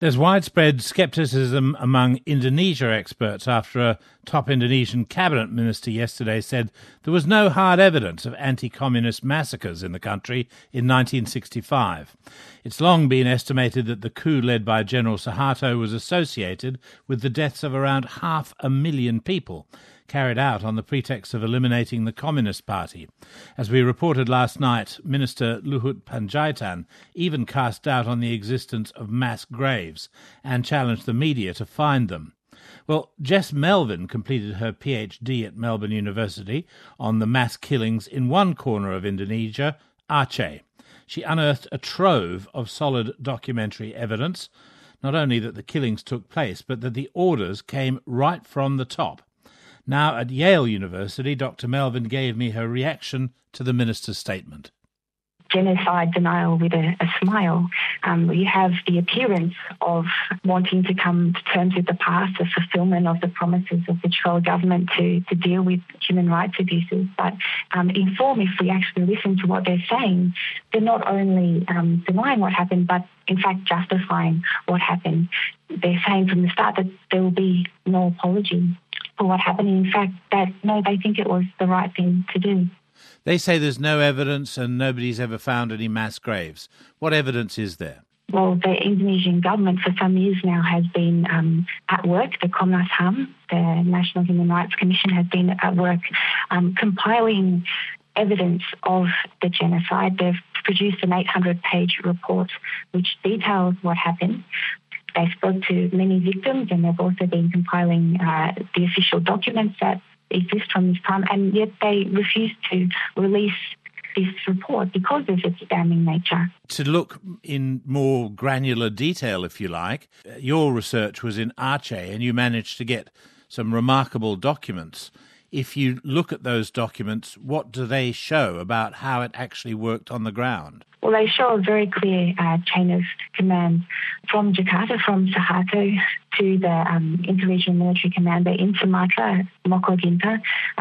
There's widespread scepticism among Indonesia experts after a top Indonesian cabinet minister yesterday said there was no hard evidence of anti-communist massacres in the country in 1965. It's long been estimated that the coup led by General Suharto was associated with the deaths of around 500,000 people, carried out on the pretext of eliminating the Communist Party. As we reported last night, Minister Luhut Panjaitan even cast doubt on the existence of mass graves and challenged the media to find them. Well, Jess Melvin completed her PhD at Melbourne University on the mass killings in one corner of Indonesia, Aceh. She unearthed a trove of solid documentary evidence, not only that the killings took place, but that the orders came right from the top. Now at Yale University, Dr. Melvin gave me her reaction to the minister's statement. Genocide denial with a smile. You have the appearance of wanting to come to terms with the past, the fulfilment of the promises of the Chile government to deal with human rights abuses. But in form, if we actually listen to what they're saying, they're not only denying what happened, but in fact justifying what happened. They're saying from the start that there will be no apology for what happened. In fact, they think it was the right thing to do. They say there's no evidence and nobody's ever found any mass graves. What evidence is there? Well, the Indonesian government for some years now has been at work. The Komnas HAM, the National Human Rights Commission, has been at work compiling evidence of the genocide. They've produced an 800-page report which details what happened. They spoke to many victims, and they've also been compiling the official documents that exist from this time, and yet they refuse to release this report because of its damning nature. To look in more granular detail, if you like, your research was in Aceh and you managed to get some remarkable documents. If you look at those documents, what do they show about how it actually worked on the ground? Well, they show a very clear chain of command from Jakarta, from Suharto to the interregional military commander in Sumatra, Moko Ginta,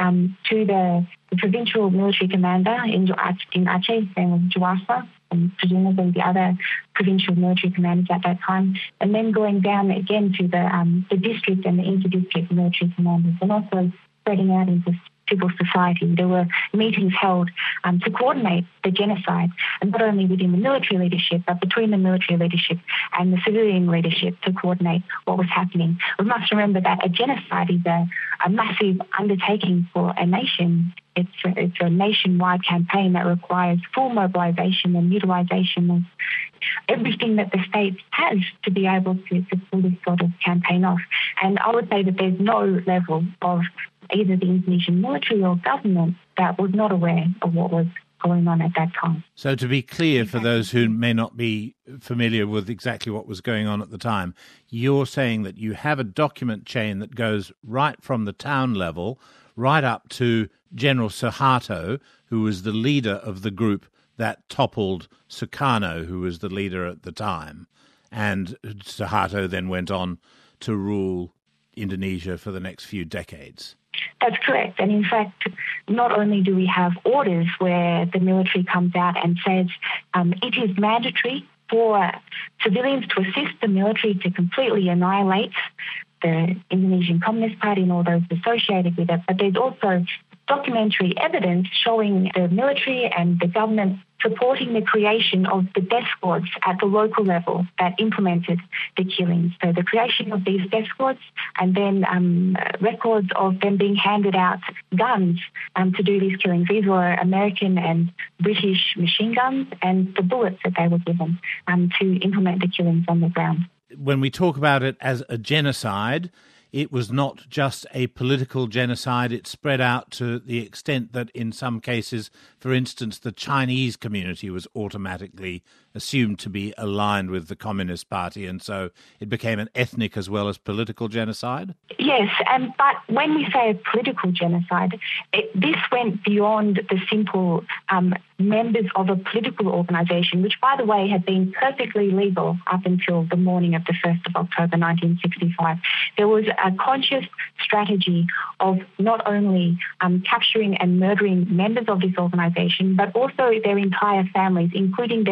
to the provincial military commander in Aceh, name was Juwasa, and presumably the other provincial military commanders at that time, and then going down again to the district and the inter-district military commanders, and also spreading out into civil society. There were meetings held to coordinate the genocide, and not only within the military leadership, but between the military leadership and the civilian leadership to coordinate what was happening. We must remember that a genocide is a massive undertaking for a nation. It's a nationwide campaign that requires full mobilisation and utilisation of everything that the state has to be able to pull this sort of campaign off. And I would say that there's no level of either the Indonesian military or government that was not aware of what was going on at that time. So to be clear, for those who may not be familiar with exactly what was going on at the time, you're saying that you have a document chain that goes right from the town level right up to General Suharto, who was the leader of the group that toppled Sukarno, who was the leader at the time. And Suharto then went on to rule Indonesia for the next few decades. That's correct. And in fact, not only do we have orders where the military comes out and says it is mandatory for civilians to assist the military to completely annihilate the Indonesian Communist Party and all those associated with it, but there's also documentary evidence showing the military and the government supporting the creation of the death squads at the local level that implemented the killings. So the creation of these death squads, and then records of them being handed out guns to do these killings. These were American and British machine guns, and the bullets that they were given to implement the killings on the ground. When we talk about it as a genocide, it was not just a political genocide. It spread out to the extent that in some cases, for instance, the Chinese community was automatically assumed to be aligned with the Communist Party, and so it became an ethnic as well as political genocide? Yes, but when we say a political genocide, this went beyond the simple members of a political organisation, which, by the way, had been perfectly legal up until the morning of the 1st of October 1965. There was a conscious strategy of not only capturing and murdering members of this organisation, but also their entire families, including their children,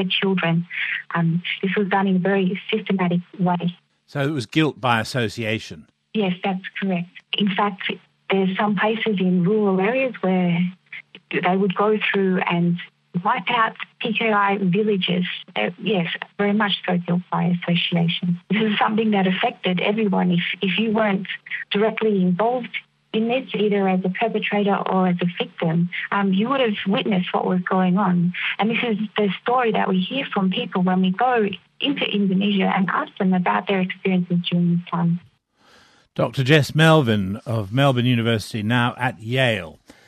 children. This was done in a very systematic way. So it was guilt by association. Yes, that's correct. In fact, there's some places in rural areas where they would go through and wipe out PKI villages. Yes, very much so guilt by association. This is something that affected everyone. If you weren't directly involved in this, either as a perpetrator or as a victim, you would have witnessed what was going on. And this is the story that we hear from people when we go into Indonesia and ask them about their experiences during this time. Dr. Jess Melvin of Melbourne University, now at Yale.